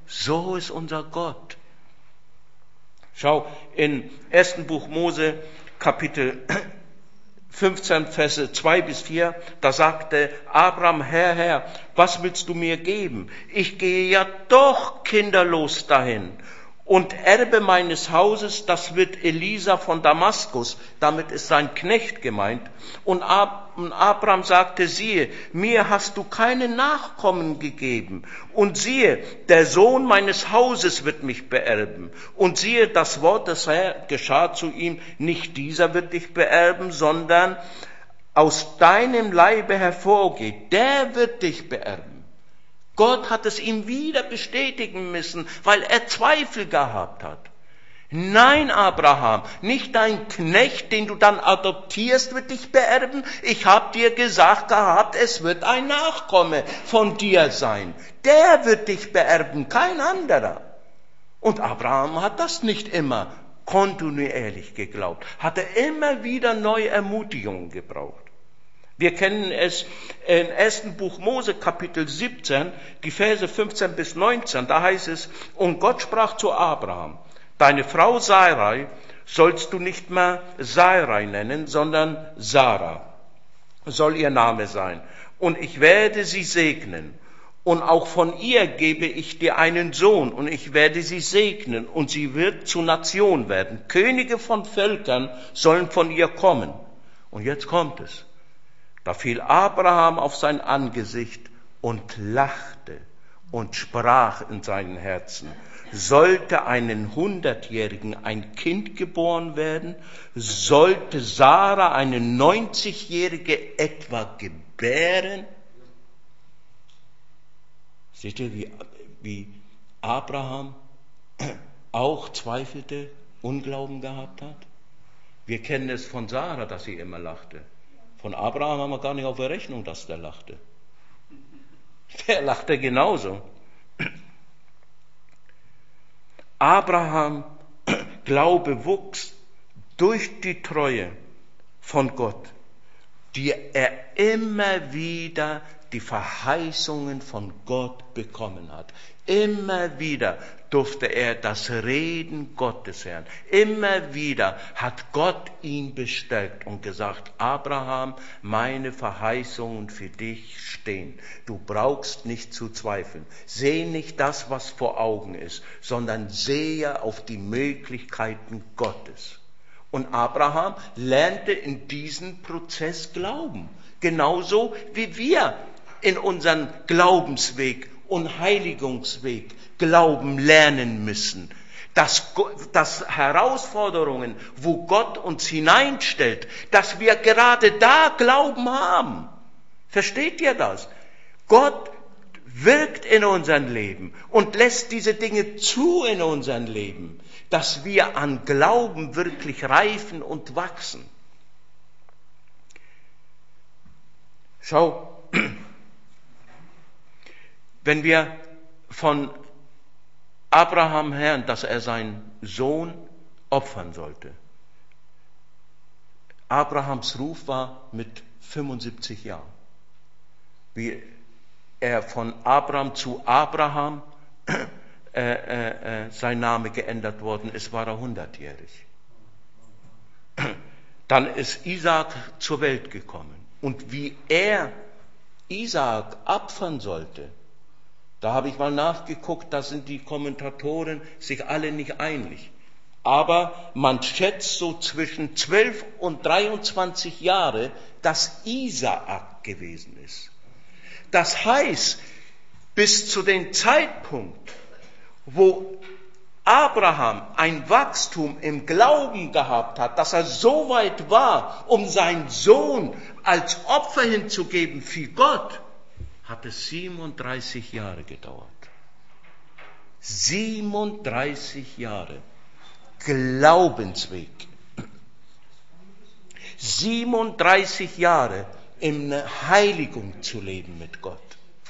So ist unser Gott. Schau, in 1. Buch Mose, Kapitel 15, Verse 2 bis 4, da sagte Abraham, Herr, was willst du mir geben? Ich gehe ja doch kinderlos dahin. Und Erbe meines Hauses, das wird Elisa von Damaskus, damit ist sein Knecht gemeint. Und Abraham sagte, siehe, mir hast du keine Nachkommen gegeben. Und siehe, der Sohn meines Hauses wird mich beerben. Und siehe, das Wort des Herrn geschah zu ihm, nicht dieser wird dich beerben, sondern aus deinem Leibe hervorgeht, der wird dich beerben. Gott hat es ihm wieder bestätigen müssen, weil er Zweifel gehabt hat. Nein, Abraham, nicht dein Knecht, den du dann adoptierst, wird dich beerben. Ich habe dir gesagt gehabt, es wird ein Nachkomme von dir sein. Der wird dich beerben, kein anderer. Und Abraham hat das nicht immer kontinuierlich geglaubt, hatte immer wieder neue Ermutigungen gebraucht. Wir kennen es im 1. Buch Mose, Kapitel 17, die Verse 15 bis 19, da heißt es, und Gott sprach zu Abraham, deine Frau Sarai sollst du nicht mehr Sarai nennen, sondern Sarah soll ihr Name sein. Und ich werde sie segnen. Und auch von ihr gebe ich dir einen Sohn, und ich werde sie segnen, und sie wird zu Nation werden. Könige von Völkern sollen von ihr kommen. Und jetzt kommt es. Da fiel Abraham auf sein Angesicht und lachte und sprach in seinem Herzen, sollte einen 100-Jährigen ein Kind geboren werden, sollte Sarah eine 90-Jährige etwa gebären? Seht ihr, wie Abraham auch zweifelte, Unglauben gehabt hat? Wir kennen es von Sarah, dass sie immer lachte. Von Abraham haben wir gar nicht auf der Rechnung, dass der lachte. Der lachte genauso. Abraham Glaube wuchs durch die Treue von Gott, die er immer wieder die Verheißungen von Gott bekommen hat. Immer wieder durfte er das Reden Gottes hören. Immer wieder hat Gott ihn bestärkt und gesagt, Abraham, meine Verheißungen für dich stehen. Du brauchst nicht zu zweifeln. Seh nicht das, was vor Augen ist, sondern sehe auf die Möglichkeiten Gottes. Und Abraham lernte in diesem Prozess glauben. Genauso wie wir in unseren Glaubensweg und Heiligungsweg Glauben lernen müssen. Dass Herausforderungen, wo Gott uns hineinstellt, dass wir gerade da Glauben haben. Versteht ihr das? Gott wirkt in unserem Leben und lässt diese Dinge zu in unserem Leben, dass wir an Glauben wirklich reifen und wachsen. Schau, wenn wir von Abraham hören, dass er seinen Sohn opfern sollte. Abrahams Ruf war mit 75 Jahren. Wie er von Abraham zu Abraham sein Name geändert worden ist, war er 100-jährig. Dann ist Isaak zur Welt gekommen. Und wie er Isaak opfern sollte, da habe ich mal nachgeguckt, da sind die Kommentatoren sich alle nicht einig. Aber man schätzt so zwischen 12 und 23 Jahre, dass Isaak gewesen ist. Das heißt, bis zu dem Zeitpunkt, wo Abraham ein Wachstum im Glauben gehabt hat, dass er so weit war, um seinen Sohn als Opfer hinzugeben für Gott, hat es 37 Jahre gedauert. 37 Jahre Glaubensweg. 37 Jahre in Heiligung zu leben mit Gott.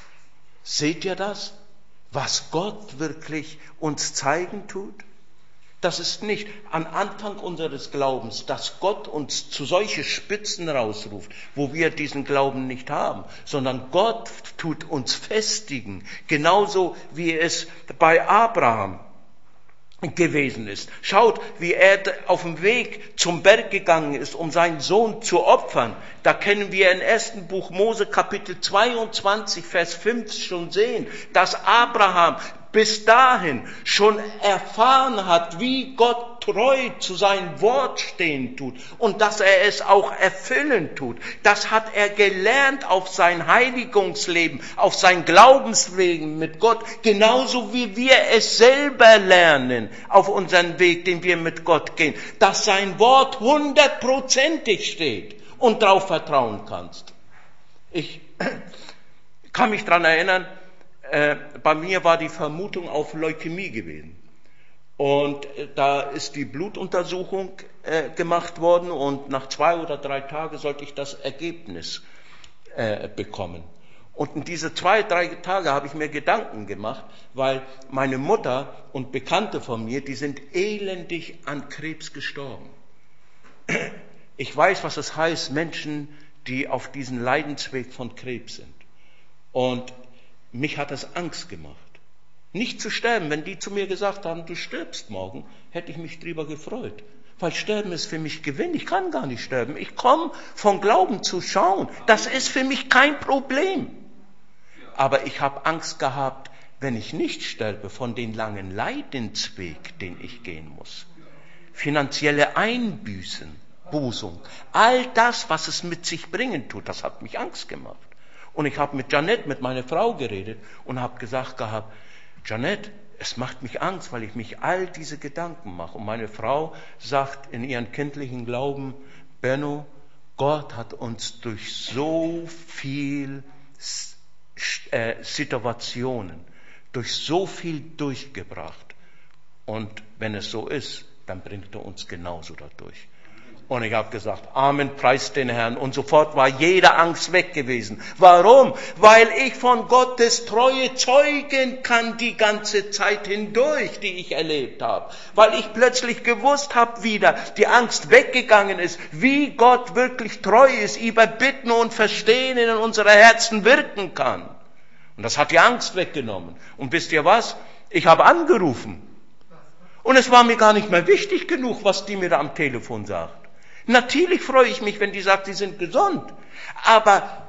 Seht ihr das? Was Gott wirklich uns zeigen tut? Das ist nicht am Anfang unseres Glaubens, dass Gott uns zu solche Spitzen rausruft, wo wir diesen Glauben nicht haben, sondern Gott tut uns festigen, genauso wie es bei Abraham gewesen ist. Schaut, wie er auf dem Weg zum Berg gegangen ist, um seinen Sohn zu opfern. Da können wir im 1. Buch Mose Kapitel 22, Vers 5 schon sehen, dass Abraham bis dahin schon erfahren hat, wie Gott treu zu seinem Wort stehen tut und dass er es auch erfüllen tut. Das hat er gelernt auf sein Heiligungsleben, auf sein Glaubensleben mit Gott, genauso wie wir es selber lernen auf unseren Weg, den wir mit Gott gehen, dass sein Wort 100%ig steht und darauf vertrauen kannst. Ich kann mich daran erinnern, bei mir war die Vermutung auf Leukämie gewesen. Und da ist die Blutuntersuchung gemacht worden und nach 2 oder 3 Tagen sollte ich das Ergebnis bekommen. Und in diese 2, 3 Tage habe ich mir Gedanken gemacht, weil meine Mutter und Bekannte von mir, die sind elendig an Krebs gestorben. Ich weiß, was es heißt, Menschen, die auf diesem Leidensweg von Krebs sind. Und mich hat das Angst gemacht. Nicht zu sterben. Wenn die zu mir gesagt haben, du stirbst morgen, hätte ich mich drüber gefreut. Weil Sterben ist für mich Gewinn. Ich kann gar nicht sterben. Ich komme von Glauben zu schauen. Das ist für mich kein Problem. Aber ich habe Angst gehabt, wenn ich nicht sterbe, von den langen Leidensweg, den ich gehen muss. Finanzielle Einbußen, Bußung, all das, was es mit sich bringen tut, das hat mich Angst gemacht. Und ich habe mit Janette, mit meiner Frau geredet und habe gesagt gehabt, Janette, es macht mich Angst, weil ich mich all diese Gedanken mache. Und meine Frau sagt in ihrem kindlichen Glauben, Benno, Gott hat uns durch so viel Situationen, durch so viel durchgebracht. Und wenn es so ist, dann bringt er uns genauso dadurch. Und ich habe gesagt, Amen, preist den Herrn. Und sofort war jede Angst weg gewesen. Warum? Weil ich von Gottes Treue zeugen kann die ganze Zeit hindurch, die ich erlebt habe. Weil ich plötzlich gewusst habe wieder, die Angst weggegangen ist, wie Gott wirklich treu ist, über Bitten und Verstehen in unsere Herzen wirken kann. Und das hat die Angst weggenommen. Und wisst ihr was? Ich habe angerufen. Und es war mir gar nicht mehr wichtig genug, was die mir da am Telefon sagt. Natürlich freue ich mich, wenn die sagt, sie sind gesund. Aber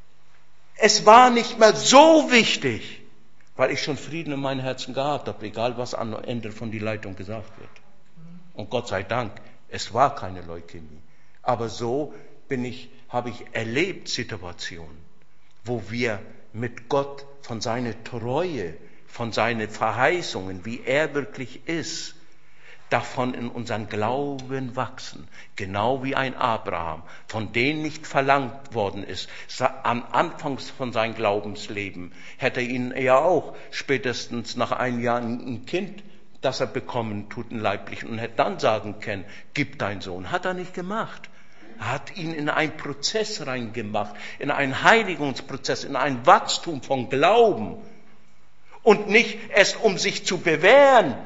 es war nicht mehr so wichtig, weil ich schon Frieden in meinem Herzen gehabt habe, egal was am Ende von der Leitung gesagt wird. Und Gott sei Dank, es war keine Leukämie. Aber so habe ich erlebt Situationen, wo wir mit Gott von seiner Treue, von seinen Verheißungen, wie er wirklich ist, davon in unseren Glauben wachsen. Genau wie ein Abraham, von dem nicht verlangt worden ist. Am Anfang von seinem Glaubensleben hätte ihn ja auch spätestens nach 1 Jahr ein Kind, das er bekommen tut, ein leiblich, und hätte dann sagen können, gib deinen Sohn. Hat er nicht gemacht. Er hat ihn in einen Prozess reingemacht, in einen Heiligungsprozess, in ein Wachstum von Glauben. Und nicht erst um sich zu bewähren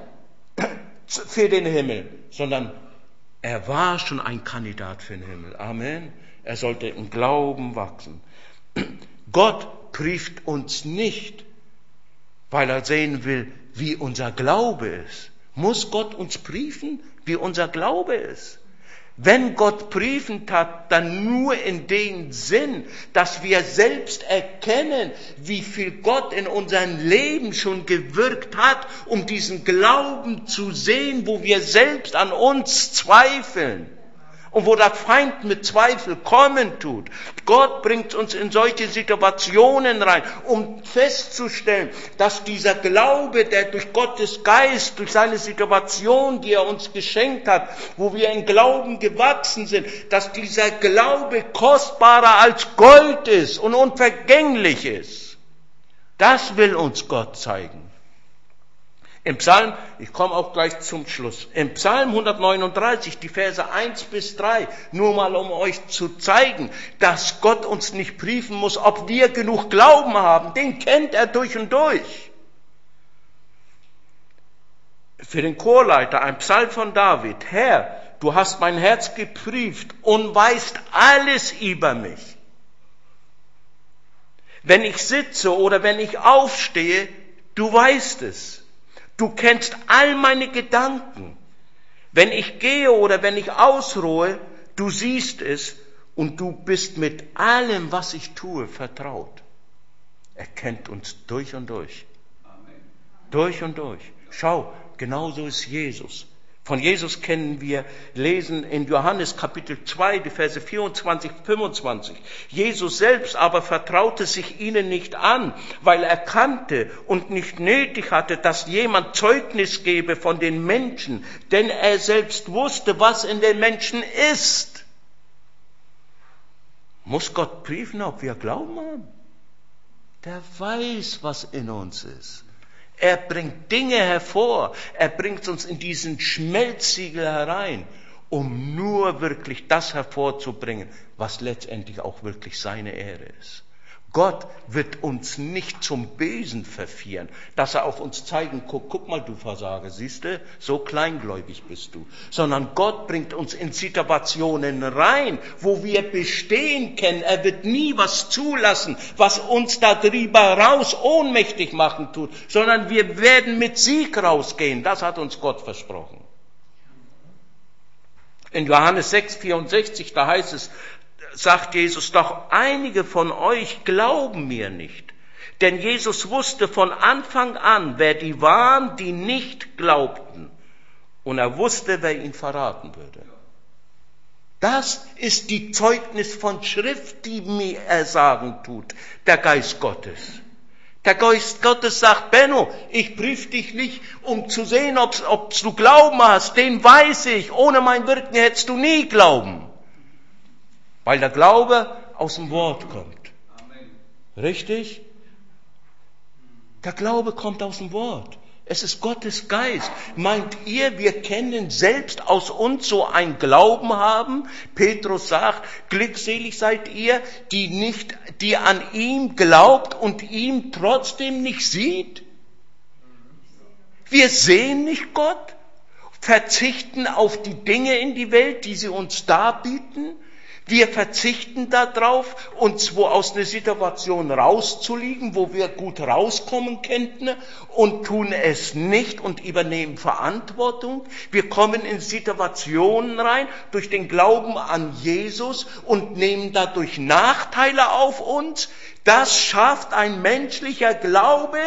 für den Himmel, sondern er war schon ein Kandidat für den Himmel. Amen. Er sollte im Glauben wachsen. Gott prüft uns nicht, weil er sehen will, wie unser Glaube ist. Muss Gott uns prüfen, wie unser Glaube ist? Wenn Gott prüfend hat, dann nur in dem Sinn, dass wir selbst erkennen, wie viel Gott in unserem Leben schon gewirkt hat, um diesen Glauben zu sehen, wo wir selbst an uns zweifeln. Und wo der Feind mit Zweifel kommen tut. Gott bringt uns in solche Situationen rein, um festzustellen, dass dieser Glaube, der durch Gottes Geist, durch seine Situation, die er uns geschenkt hat, wo wir in Glauben gewachsen sind, dass dieser Glaube kostbarer als Gold ist und unvergänglich ist. Das will uns Gott zeigen. Im Psalm, ich komme auch gleich zum Schluss, im Psalm 139, die Verse 1 bis 3, nur mal um euch zu zeigen, dass Gott uns nicht prüfen muss, ob wir genug Glauben haben, den kennt er durch und durch. für den Chorleiter, ein Psalm von David. Herr, du hast mein Herz geprüft und weißt alles über mich. Wenn ich sitze oder wenn ich aufstehe, du weißt es. Du kennst all meine Gedanken. Wenn ich gehe oder wenn ich ausruhe, du siehst es und du bist mit allem, was ich tue, vertraut. Er kennt uns durch und durch. Amen. Durch und durch. Schau, genauso ist Jesus. Von Jesus kennen wir, lesen in Johannes Kapitel 2, die Verse 24, 25. Jesus selbst aber vertraute sich ihnen nicht an, weil er kannte und nicht nötig hatte, dass jemand Zeugnis gebe von den Menschen, denn er selbst wusste, was in den Menschen ist. Muss Gott prüfen, ob wir Glauben haben? Der weiß, was in uns ist. Er bringt Dinge hervor. Er bringt uns in diesen Schmelzsiegel herein, um nur wirklich das hervorzubringen, was letztendlich auch wirklich seine Ehre ist. Gott wird uns nicht zum Bösen verführen, dass er auf uns zeigen, guck mal, du Versager, siehst du, so kleingläubig bist du. Sondern Gott bringt uns in Situationen rein, wo wir bestehen können. Er wird nie was zulassen, was uns darüber raus ohnmächtig machen tut, sondern wir werden mit Sieg rausgehen. Das hat uns Gott versprochen. In Johannes 6, 64, da heißt es, sagt Jesus, doch einige von euch glauben mir nicht. Denn Jesus wusste von Anfang an, wer die waren, die nicht glaubten. Und er wusste, wer ihn verraten würde. Das ist die Zeugnis von Schrift, die mir ersagen tut, der Geist Gottes. Der Geist Gottes sagt, Benno, ich prüfe dich nicht, um zu sehen, ob du Glauben hast. Den weiß ich. Ohne mein Wirken hättest du nie Glauben. Weil der Glaube aus dem Wort kommt. Amen. Richtig? Der Glaube kommt aus dem Wort. Es ist Gottes Geist. Meint ihr, wir können selbst aus uns so einen Glauben haben? Petrus sagt, glückselig seid ihr, die an ihm glaubt und ihm trotzdem nicht sieht? Wir sehen nicht Gott, verzichten auf die Dinge in die Welt, die sie uns darbieten. Wir verzichten darauf, uns wo aus einer Situation rauszuliegen, wo wir gut rauskommen könnten und tun es nicht und übernehmen Verantwortung. Wir kommen in Situationen rein durch den Glauben an Jesus und nehmen dadurch Nachteile auf uns. Das schafft ein menschlicher Glaube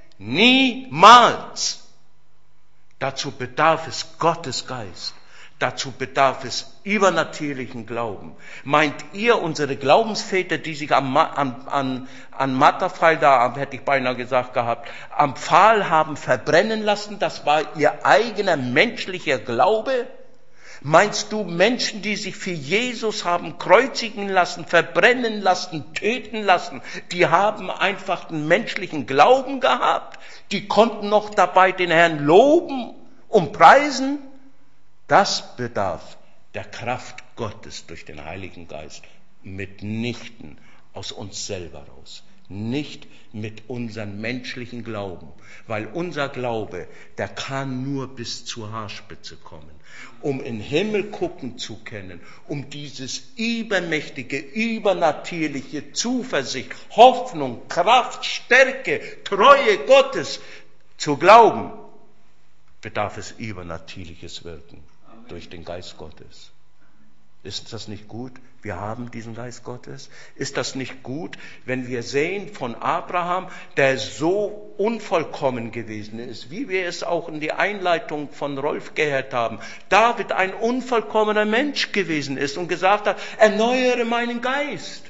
niemals. Dazu bedarf es Gottes Geist. Dazu bedarf es übernatürlichen Glauben. Meint ihr, unsere Glaubensväter, die sich an Matterpfahl, da hätte ich beinahe gesagt gehabt, am Pfahl haben verbrennen lassen, das war ihr eigener menschlicher Glaube? Meinst du, Menschen, die sich für Jesus haben kreuzigen lassen, verbrennen lassen, töten lassen, die haben einfach einen menschlichen Glauben gehabt? Die konnten noch dabei den Herrn loben und preisen? Das bedarf der Kraft Gottes durch den Heiligen Geist, mitnichten aus uns selber raus, nicht mit unserem menschlichen Glauben, weil unser Glaube, der kann nur bis zur Haarspitze kommen, um in den Himmel gucken zu können, um dieses übermächtige, übernatürliche Zuversicht, Hoffnung, Kraft, Stärke, Treue Gottes zu glauben, bedarf es übernatürliches Wirken durch den Geist Gottes. Ist das nicht gut? Wir haben diesen Geist Gottes. Ist das nicht gut, wenn wir sehen von Abraham, der so unvollkommen gewesen ist, wie wir es auch in die Einleitung von Rolf gehört haben, David ein unvollkommener Mensch gewesen ist und gesagt hat, erneuere meinen Geist.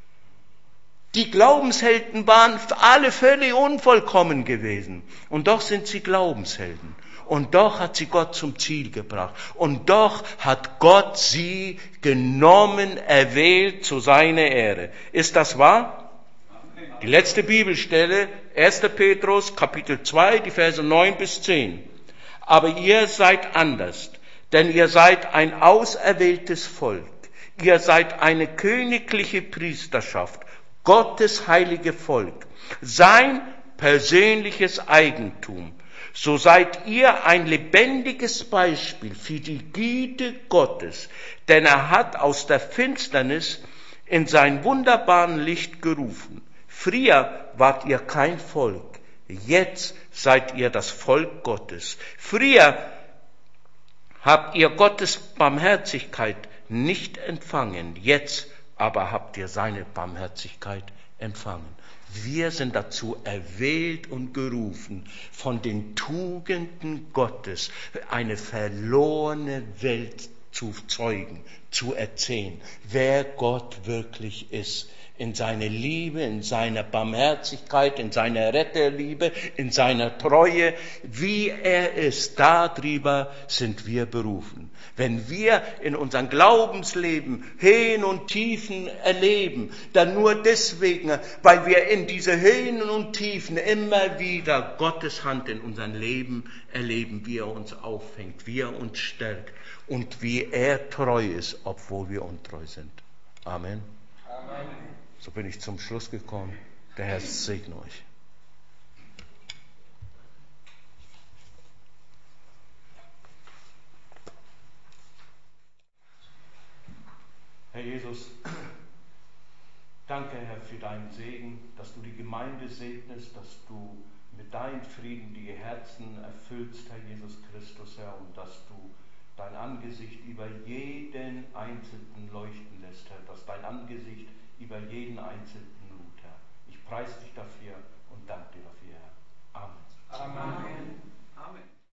Die Glaubenshelden waren alle völlig unvollkommen gewesen. Und doch sind sie Glaubenshelden. Und doch hat sie Gott zum Ziel gebracht. Und doch hat Gott sie genommen, erwählt zu seiner Ehre. Ist das wahr? Die letzte Bibelstelle, 1. Petrus, Kapitel 2, die Verse 9 bis 10. Aber ihr seid anders, denn ihr seid ein auserwähltes Volk. Ihr seid eine königliche Priesterschaft, Gottes heilige Volk, sein persönliches Eigentum. so seid ihr ein lebendiges Beispiel für die Güte Gottes, denn er hat aus der Finsternis in sein wunderbaren Licht gerufen. Früher wart ihr kein Volk, jetzt seid ihr das Volk Gottes. Früher habt ihr Gottes Barmherzigkeit nicht empfangen, jetzt aber habt ihr seine Barmherzigkeit empfangen. Wir sind dazu erwählt und gerufen, von den Tugenden Gottes eine verlorene Welt zu zeugen, zu erzählen, wer Gott wirklich ist. In seiner Liebe, in seiner Barmherzigkeit, in seiner Retterliebe, in seiner Treue, wie er ist, darüber sind wir berufen. Wenn wir in unserem Glaubensleben Höhen und Tiefen erleben, dann nur deswegen, weil wir in diese Höhen und Tiefen immer wieder Gottes Hand in unserem Leben erleben, wie er uns auffängt, wie er uns stärkt und wie er treu ist, obwohl wir untreu sind. Amen. Amen. So bin ich zum Schluss gekommen. Der Herr segne euch. Herr Jesus, danke, Herr, für deinen Segen, dass du die Gemeinde segnest, dass du mit deinem Frieden die Herzen erfüllst, Herr Jesus Christus, Herr, und dass du dein Angesicht über jeden Einzelnen leuchten lässt, Herr, dass dein Angesicht über jeden Einzelnen ruht, Herr. Ich preise dich dafür und danke dir dafür, Herr. Amen. Amen.